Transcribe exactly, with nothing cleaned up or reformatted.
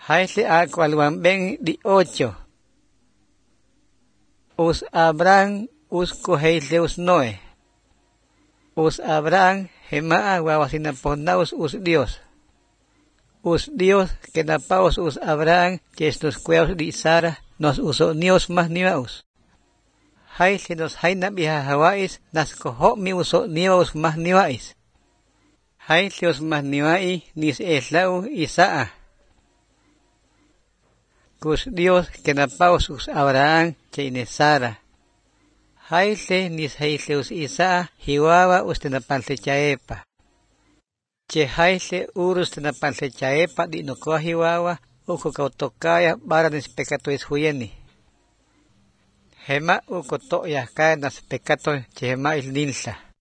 Haile acualwan ben di ocho. Us Abraham us coheile us Noé. Us Abraham hemaa guawasinaponaus us Dios. Us Dios que napaos us Abraham que estos cueos di Sara nos uso nios más niaus. Haile nos haina biha hawais nas coho mi uso nios más niwais. Haile os más niwai nis eslau Isaa. Cus Dios que napaos us Abraham que ine Sara. Haile nis haile us Isaa hiwawa us tenapalse chaepa. Che haile urus tenapalse chaepa di no koa hiwawa uko kautokaya bara nis pecatois huyeni. Hema uko toya kaya nas pecato che hema il nilsa.